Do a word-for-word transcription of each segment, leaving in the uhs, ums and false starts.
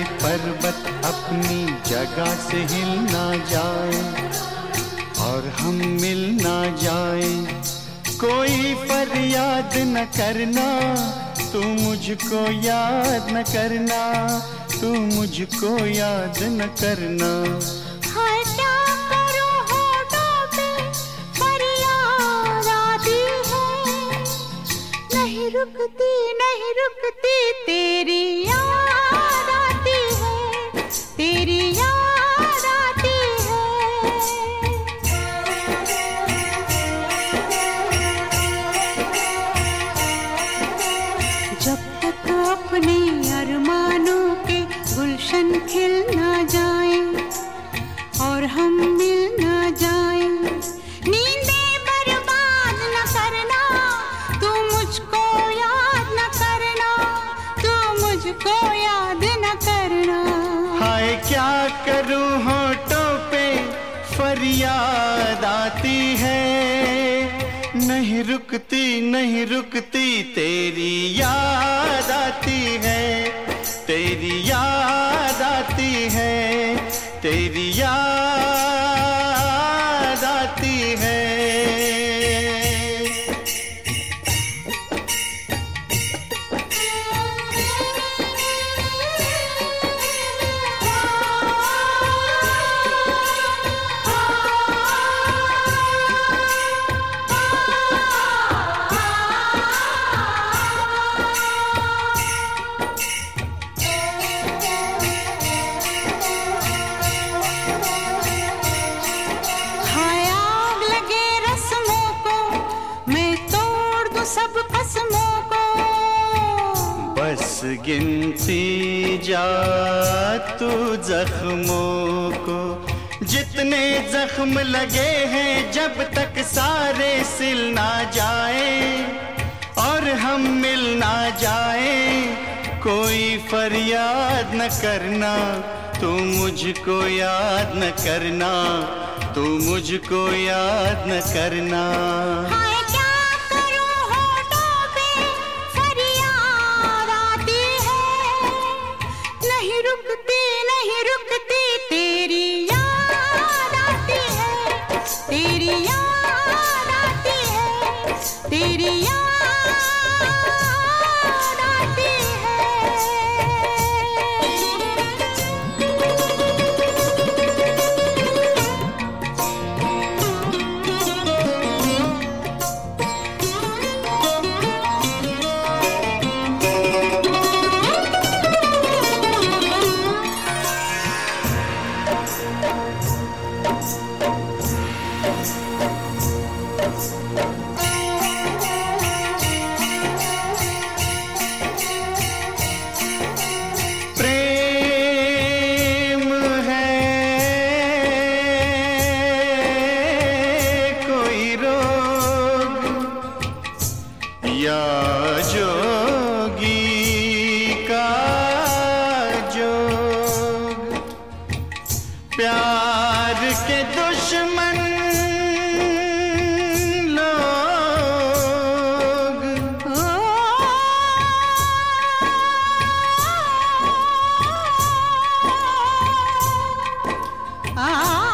पर्वत अपनी जगह से हिल ना जाए और हम मिल ना जाए, कोई फरियाद न करना, तू मुझको याद न करना, तू मुझको याद न करना। हाय क्या करूं होठों पे फरियाद आती है, नहीं रुकती नहीं रुकती तेरी याद आती है, तेरी याद आती है। जब तक अपने अरमानों के गुलशन खिल ना जाए और हम मिल ना जाए, नींदें बर्बाद न करना, तू मुझको याद न करना, तू मुझको याद न करना। हाय क्या करूं होठों पे फरियाद आती है, नहीं रुकती नहीं रुकती तेरी याद आती है, तेरी याद आती है, तेरी याद आती है। बस गिनती जा तू जख्मों को, जितने जख्म लगे हैं जब तक सारे सिल ना जाए और हम मिल ना जाए, कोई फरियाद न करना, तू मुझको याद न करना, तू मुझको याद न करना। रुकती नहीं रुकती तेरी याद आती है, तेरी याद आती है, तेरी याद आती या जोगी का जोग, प्यार के दुश्मन लोग, आ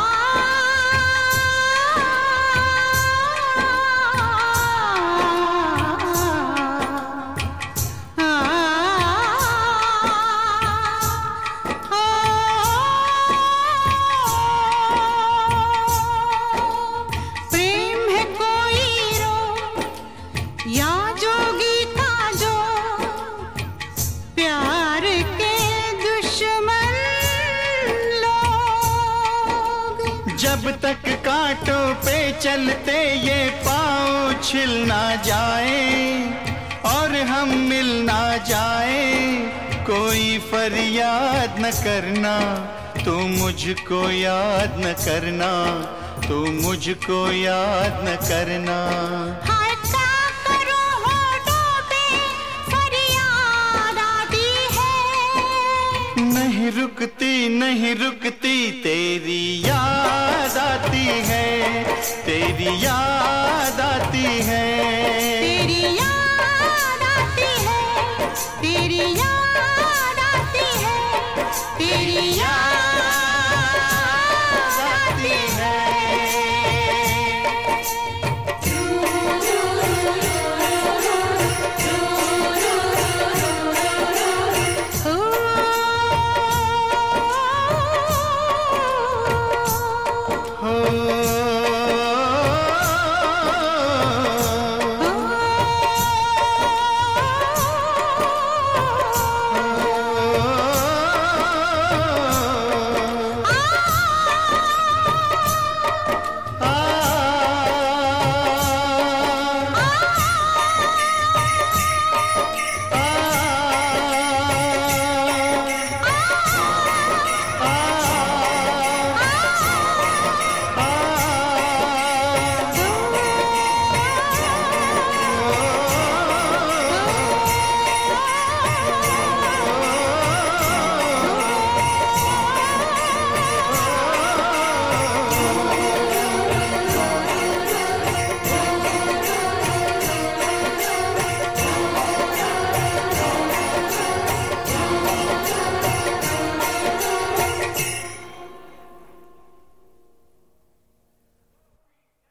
या जोगी का जो, प्यार के दुश्मन लोग, जब तक कांटों पे चलते ये पाँव छिल ना जाए और हम मिल ना जाए, कोई फरियाद न करना, तू मुझको याद न करना, तू मुझको याद न करना। नहीं रुकती नहीं रुकती तेरी याद आती है, तेरी याद आती है, तेरी याद आती है, तेरी याद आती है। तेरी याद